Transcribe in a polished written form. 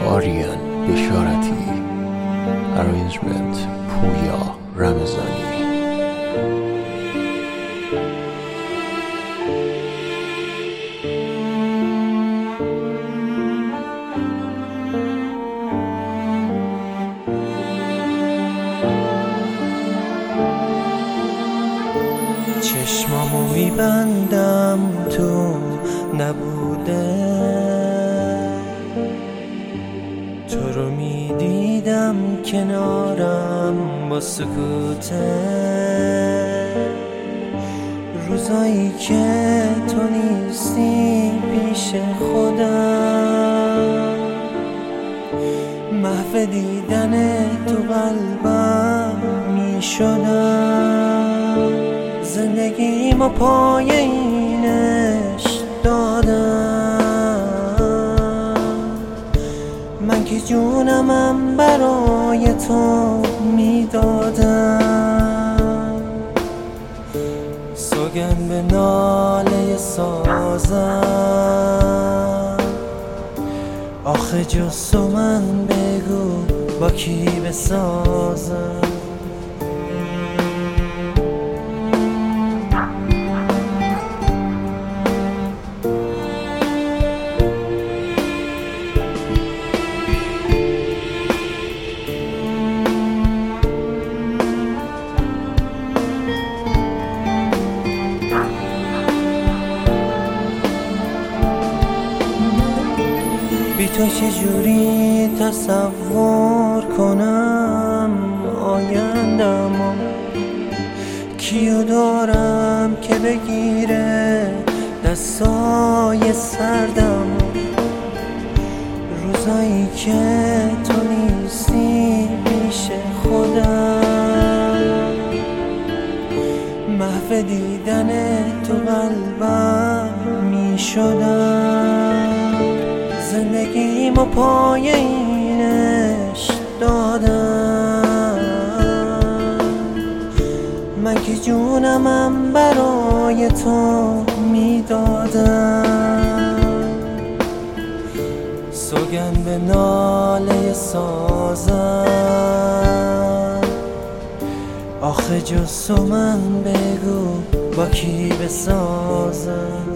آریان بشارتی. Arrangement پویا رمضانی. چشمامو میبندم تو نبوده، تو رو میدیدم کنارم با سکوته. روزایی که تو نیستی پیش خودم، محو دیدن تو قلبم میشدم. زندگیمو پای اینش دادم، من که جونمم برای تو میدادم. سوگند به ناله سازم، آخه جز تو من بگو با کی بسازم. بی تو چجوری تصور کنم آینده‌مو؟ کیو دارم که بگیره دستای سردمو؟ روزایی که تو نیستی پیش خودم، محو دیدن تو قلبم میشدم. زندگیمو پای اینش دادم، من که جونمم برای تو میدادم. سوگند به ناله سازم، آخه جز تو من بگو با کی بسازم.